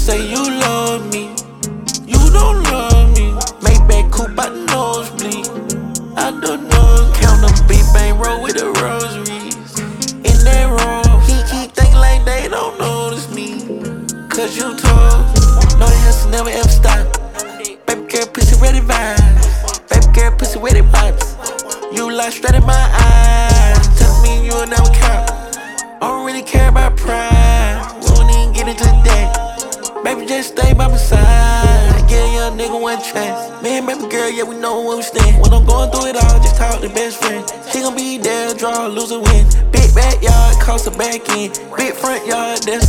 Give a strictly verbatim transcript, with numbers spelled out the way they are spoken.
say you love me, you don't love me. Maybach coupe out the nosebleed, I don't know. Count them big bang roll with the rosaries. In that room, he keep thinking like they don't notice me. Cause you told, no the hustle never ever stop. Baby girl pussy ready vibes, baby girl pussy ready vibes. You lie straight in my eyes, tell me you will never count. I don't really care about pride, we don't even get into that. Baby just stay by my side, give a young nigga one chance. Me and baby girl, yeah we know where we stand. When I'm going through it all, just talk to best friend. She gon' be there, draw, lose or win. Big backyard, cost a back end. Big front yard, that's